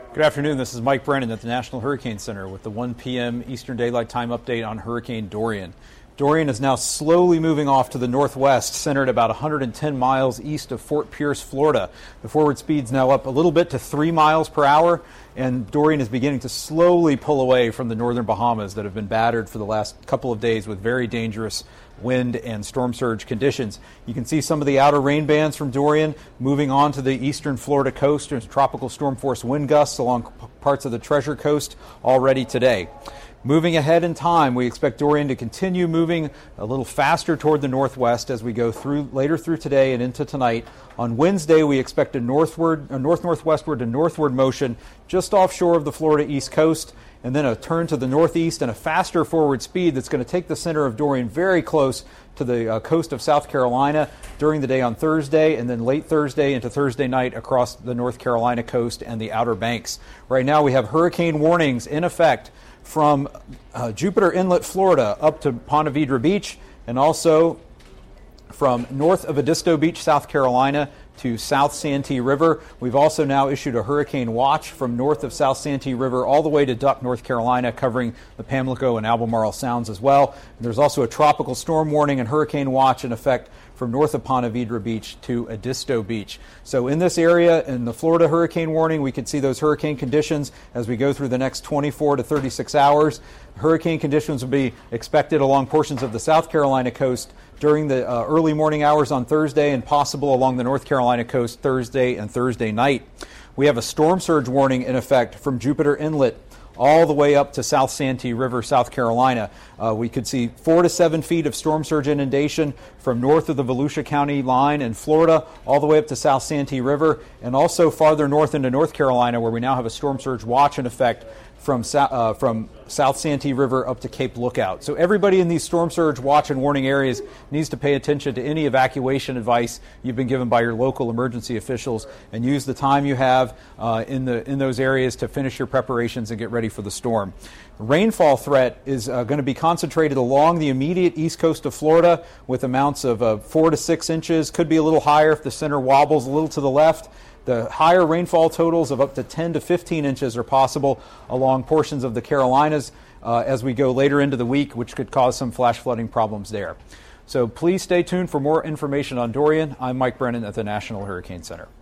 Good afternoon. This is Mike Brennan at the National Hurricane Center with the 1 p.m. Eastern Daylight Time update on Hurricane Dorian. Dorian is now slowly moving off to the northwest, centered about 110 miles east of Fort Pierce, Florida. The forward speed's now up a little bit to 3 miles per hour, and Dorian is beginning to slowly pull away from the northern Bahamas that have been battered for the last couple of days with very dangerous wind and storm surge conditions. You can see some of the outer rain bands from Dorian moving on to the eastern Florida coast. There's tropical storm force wind gusts along parts of the Treasure Coast already today. Moving ahead in time, we expect Dorian to continue moving a little faster toward the northwest as we go later through today and into tonight. On Wednesday, we expect a north-northwestward to northward motion just offshore of the Florida East Coast, and then a turn to the northeast and a faster forward speed that's going to take the center of Dorian very close to the coast of South Carolina during the day on Thursday, and then late Thursday into Thursday night across the North Carolina coast and the Outer Banks. Right now, we have hurricane warnings in effect from Jupiter Inlet, Florida, up to Ponte Vedra Beach, and also from north of Edisto Beach, South Carolina, to South Santee River. We've also now issued a hurricane watch from north of South Santee River all the way to Duck, North Carolina, covering the Pamlico and Albemarle Sounds as well. There's also a tropical storm warning and hurricane watch in effect from north of Ponte Vedra Beach to Edisto Beach. So in this area, in the Florida hurricane warning, we could see those hurricane conditions as we go through the next 24 to 36 hours. Hurricane conditions will be expected along portions of the South Carolina coast during the early morning hours on Thursday, and possible along the North Carolina coast Thursday and Thursday night. We have a storm surge warning in effect from Jupiter Inlet all the way up to South Santee River, South Carolina. We could see 4 to 7 feet of storm surge inundation from north of the Volusia County line in Florida all the way up to South Santee River, and also farther north into North Carolina, where we now have a storm surge watch in effect from South Santee River up to Cape Lookout. So everybody in these storm surge watch and warning areas needs to pay attention to any evacuation advice you've been given by your local emergency officials, and use the time you have in those areas to finish your preparations and get ready for the storm. The rainfall threat is going to be concentrated along the immediate east coast of Florida with amounts of 4 to 6 inches. Could be a little higher if the center wobbles a little to the left. The higher rainfall totals of up to 10 to 15 inches are possible along portions of the Carolinas as we go later into the week, which could cause some flash flooding problems there. So please stay tuned for more information on Dorian. I'm Mike Brennan at the National Hurricane Center.